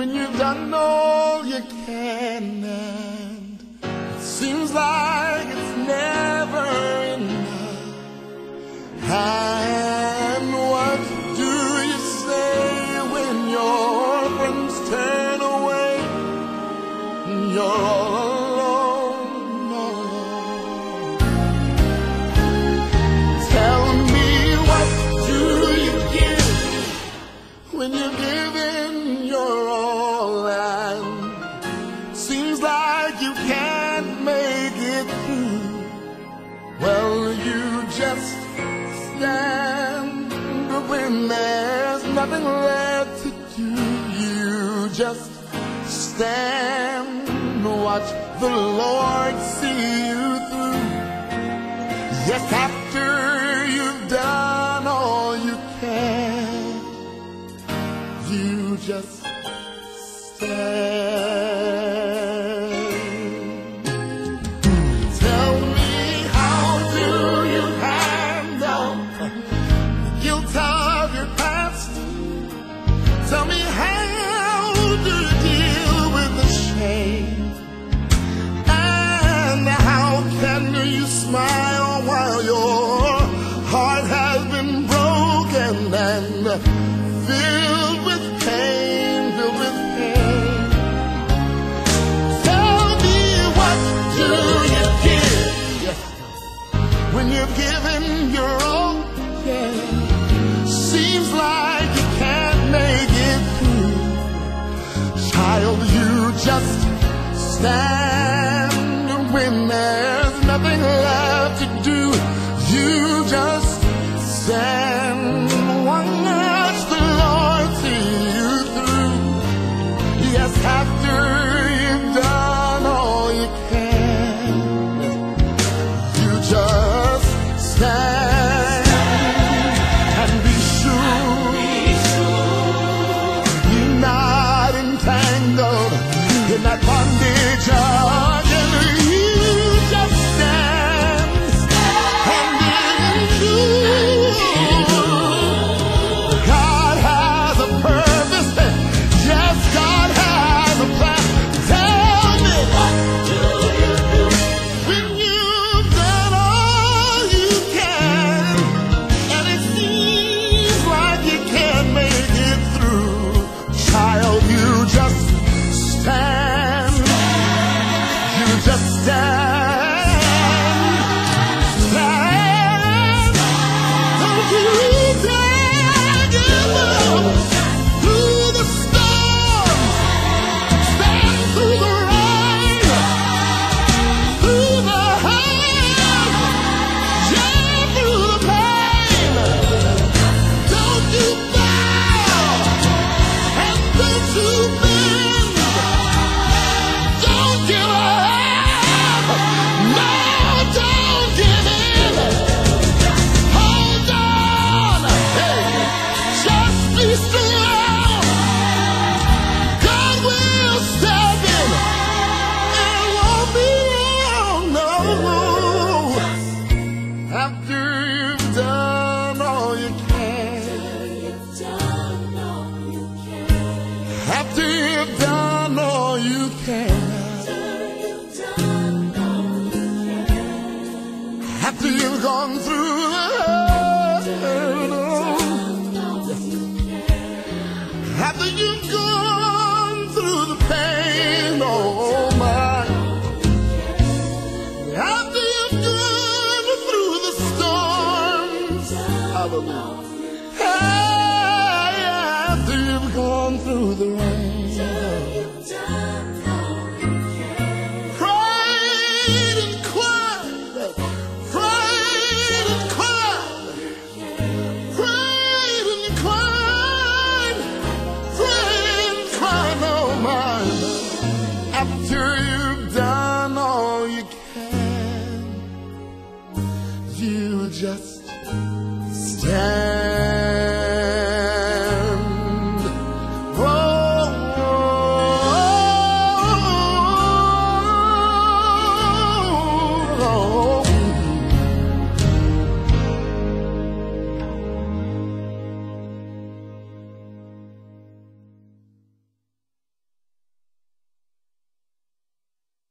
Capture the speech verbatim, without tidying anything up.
when you've done all you can, and it seems like it's never enough. And what do you say when your friends turn away and you're all alone, all alone? Tell me, what do you give when you're giving your all, and seems like you can't make it through? Well, you just stand when there's nothing left to do. You just stand, watch the Lord see you through. Yes, after you've done all you can, you just stand. Tell me, how do you handle the guilt of your past? Tell me, how do you deal with the shame? And how can you smile while your heart has been broken and filled with pain, filled with pain? Tell me, what do you give when you've given your all? Yeah. Seems like you can't make it through. Child, you just stand when there's nothing left to do. You just stand, watch the Lord see you through. Yes, after you've done all you can, you just stand and be sure you're not entangled in that bondage again. You just stand and be sure God has a purpose. Yes, God has a plan. Tell me, what do you do when you've done all you can, and it seems like you can't make it through? Child, you just stand. You just stand. Stand. Don't you dare give up. Through the storm, stand through the rain, through the hurt, yeah, through the pain. Don't you bow, and don't you bend. Don't give up. No, don't give in. Hold on. Hey, just be strong. God will step in. It won't be long, no. After you've done all you can. After you've done all you can. After you've gone through the hurt. After you've gone through the pain, oh my. After you've gone through the storms, hallelujah. Hey, after you've gone through the rain. Prayed and cried, prayed and cried, prayed and cried, prayed and cried, oh my. After you've done all you can, you just